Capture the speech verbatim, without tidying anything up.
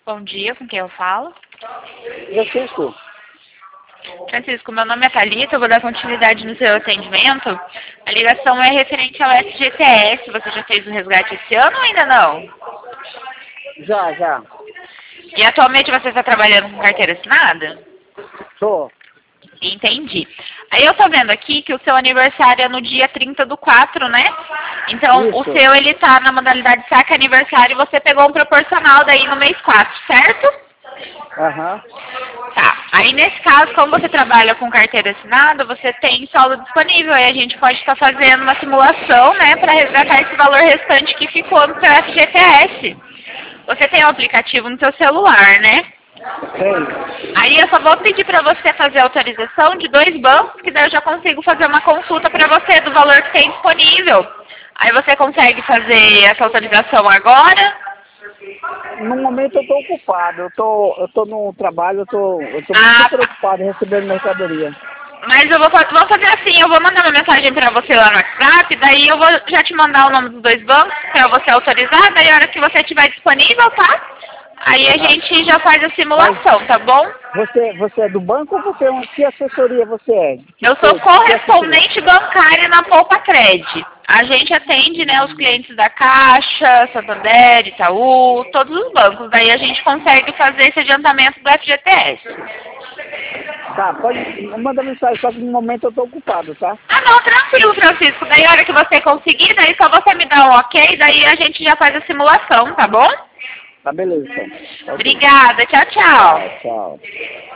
Bom dia, com quem eu falo? Francisco. Francisco, meu nome é Thalita, eu vou dar continuidade no seu atendimento. A ligação é referente ao F G T S. Você já fez o resgate esse ano ou ainda não? Já, já. E atualmente você está trabalhando com carteira assinada? Tô. Entendi. Aí eu tô vendo aqui que o seu aniversário é no dia trinta do quatro, né? Então Isso. o seu ele tá na modalidade saque aniversário e você pegou um proporcional daí no mês quatro, certo? Aham. Tá. Aí nesse caso, como você trabalha com carteira assinada, você tem saldo disponível. Aí a gente pode estar fazendo uma simulação, né, para resgatar esse valor restante que ficou no seu F G T S. Você tem um aplicativo no seu celular, né? Tem. Aí eu só vou pedir para você fazer a autorização de dois bancos, que daí eu já consigo fazer uma consulta para você do valor que tem disponível. Aí você consegue fazer essa autorização agora? No momento eu tô ocupado. Eu tô, eu tô no trabalho, eu tô, eu tô Ah, super tá. ocupado recebendo mercadoria. Mas eu vou, fa- vou fazer assim, eu vou mandar uma mensagem para você lá no WhatsApp, daí eu vou já te mandar o nome dos dois bancos para você autorizar, daí a hora que você estiver disponível, tá? Aí a Tá. gente já faz a simulação, tá bom? Você, você é do banco ou você é uma, que assessoria você é? Que, Eu que, sou que correspondente bancária na Poupa Cred. A gente atende, né, os clientes da Caixa, Santander, Itaú, todos os bancos. Daí a gente consegue fazer esse adiantamento do F G T S. Tá, pode mandar mensagem, só que no momento eu tô ocupado, tá? Ah, não, tranquilo, Francisco. Daí a hora que você conseguir, daí só você me dá um ok, daí a gente já faz a simulação, tá bom? Tá, beleza então. Tá, ok. Obrigada, tchau, tchau. Tchau, tchau.